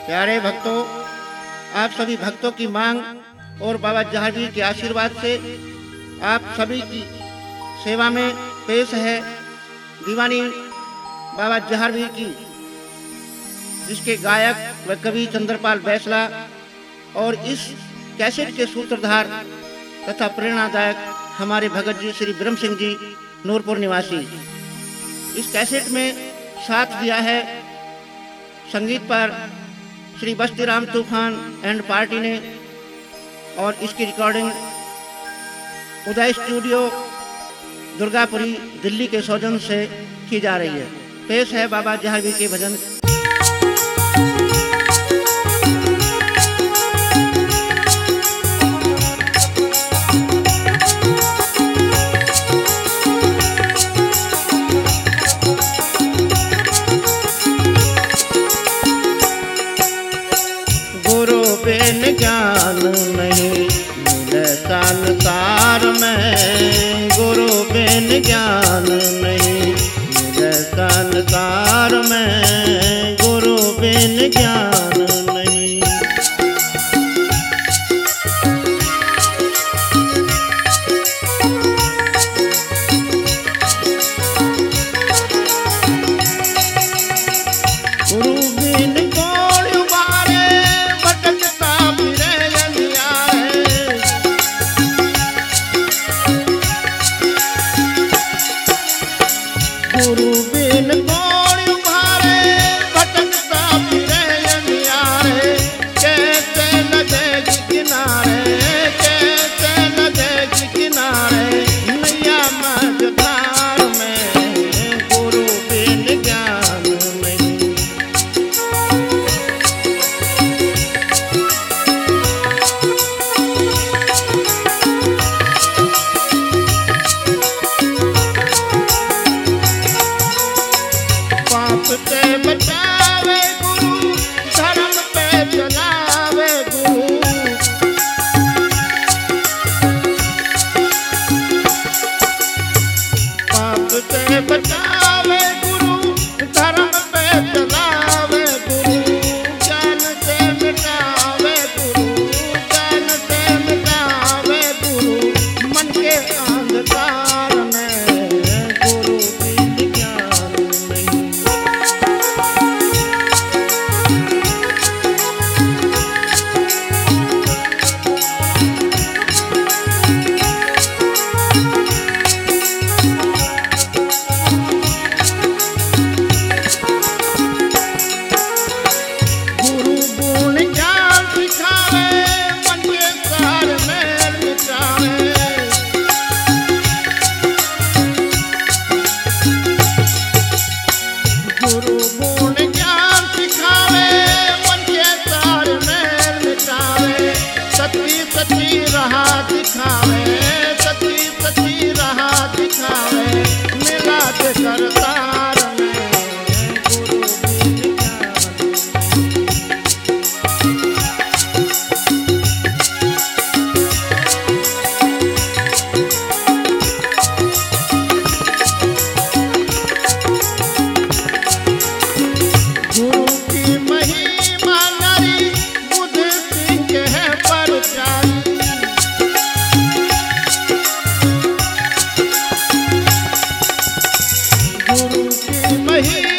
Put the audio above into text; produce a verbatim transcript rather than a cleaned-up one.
प्यारे भक्तों, आप सभी भक्तों की मांग और बाबा जहांगीर के आशीर्वाद से आप सभी की सेवा में पेश है दीवानी बाबा जहांगीर की, जिसके गायक व कवि चंद्रपाल बैसला और इस कैसेट के सूत्रधार तथा प्रेरणादायक हमारे भगत जी श्री ब्रह्म सिंह जी नूरपुर निवासी। इस कैसेट में साथ दिया है संगीत पर श्री बस्तीराम तूफान एंड पार्टी ने, और इसकी रिकॉर्डिंग उदय स्टूडियो दुर्गापुरी दिल्ली के सौजन्य से की जा रही है। पेश है बाबा जहांगीर के भजन। गुरु बिन ज्ञान नहीं मिले संसार में, गुरु बिन ज्ञान नहीं मिले संसार में, गुरु बिन ज्ञान नहीं। गुरु बिन गुरु बिन कौन उबारे भटकता फिरे अनियारे, कैसे लगेगी किनारे, कैसे लगेगी किनारे नैया मझधार में, गुरु बिन ज्ञान नहीं। पाप से बचावे गुरु, धर्म पे चलावे गुरु, पाप से बचावे गुरु, धर्म पे चलावे गुरु, ज्ञान से मिटावे गुरु, ज्ञान से मिटावे गुरु, मन के अंधकार में, गुरु बिन ज्ञान नहीं। गुरु गुण ज्ञान सिखावे, मन के सार मैल मिटावे, गुरु गुण ज्ञान सिखावे, मन के सार मैल मिटावे, सच्ची सच्ची राह दिखावे, सच्ची सच्ची राह दिखावे, मिला के सरदार में, गुरु बिन ज्ञान। गुरु की महिमा नारी बुध सिंह के है परचारी, गुरु की महिमा